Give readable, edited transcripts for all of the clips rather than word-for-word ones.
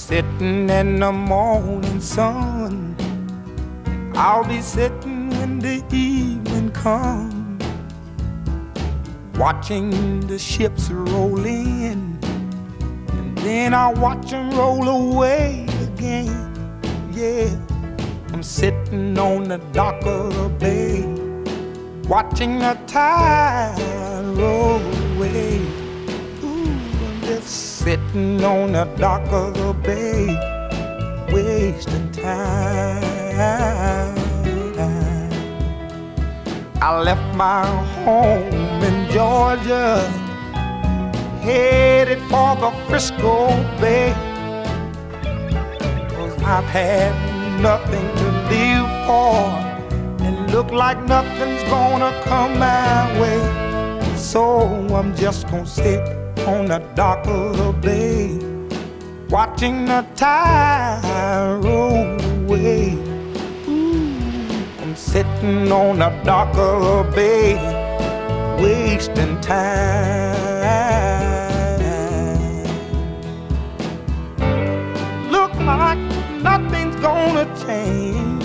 sitting in the morning sun. I'll be sitting when the evening comes, watching the ships roll in, and then I'll watch them roll away again. Yeah, I'm sitting on the dock of the bay, watching the tide roll away. Ooh, I'm just sitting on the dock of the bay, wasting time. I left my home in Georgia, headed for the Frisco Bay, 'cause I've had nothing to live for, and look like nothing's gonna come my way. So I'm just gonna sit on the dock of the bay, watching the tide roll away. Ooh, I'm sitting on the dock of the bay, wasting time. Look like nothing's gonna change,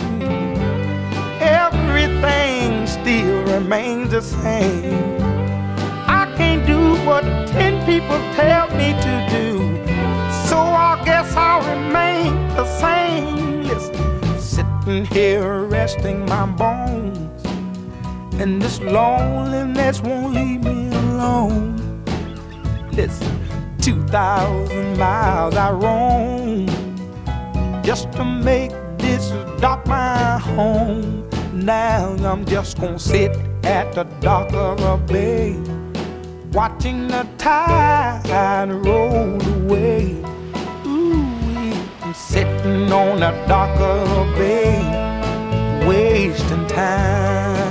everything still remains the same. I can't do what 10 people tell me to do, so I guess I'll remain the same. Listen, sitting here resting my bones, and this loneliness won't leave me alone. Listen, 2,000 miles I roam just to make this dock my home. Now I'm just gonna sit at the dock of a bay, watching the tide roll away. Ooh, I'm sitting on the dock of a bay, wasting time.